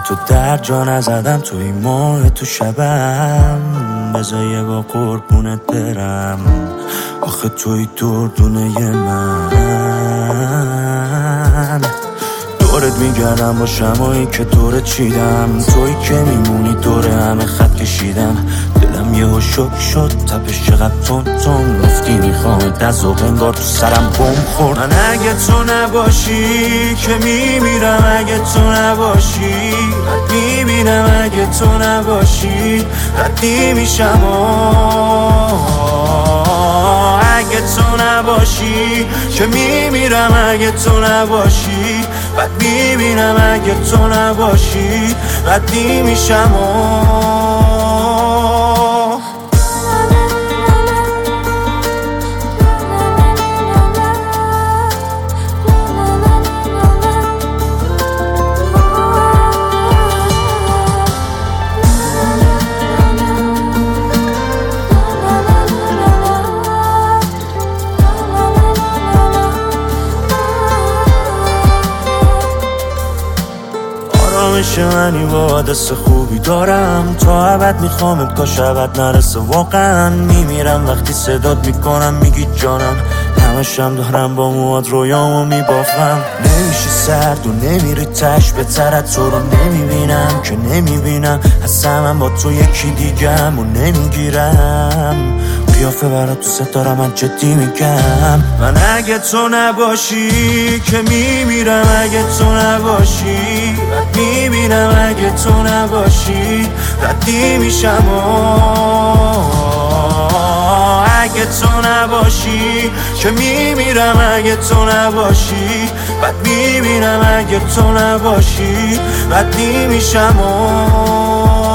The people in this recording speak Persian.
تو در جا نزدم، تو این ماه تو شبم، بذار یه با قربونت برم، آخه توی دردونه من. دورت میگردم با شمایی که دورت چیدم، توی که میمونی دور همه خط کشیدم. دلم یهو شک شد، تپش چقدر تون تون گفتی میخوامت، از ذوق انگار تو سرم بم خورد. من اگه تو نباشی که میمیرم، اگه تو نباشی رد میبینم، اگه تو نباشی ردی میشم. اگه تو نباشی که میمیرم، اگه تو نباشی بد میبینم، اگه تو نباشی ردی میشم. منی با دست خوبی دارم، تا ابد میخوامت، کاش ابد نرسه. واقعا میمیرم وقتی صدات میکنم میگی جانم، همشم دارم با مواد رویامو میبافم. نمیشه سرد و نمیری تش به ترت، تو رو نمیبینم که نمیبینم، اصلا من با تو یکی دیگم و نمیگیرم قیافه برات تو ستاره، من جدی میگم. من اگه تو نباشی که میمیرم، اگه تو نباشی رد میبینم، اگه تو نباشی ردی میشم. اگه تو نباشی که میمیرم، اگه تو نباشی بد میبینم، اگه تو نباشی ردی میشم.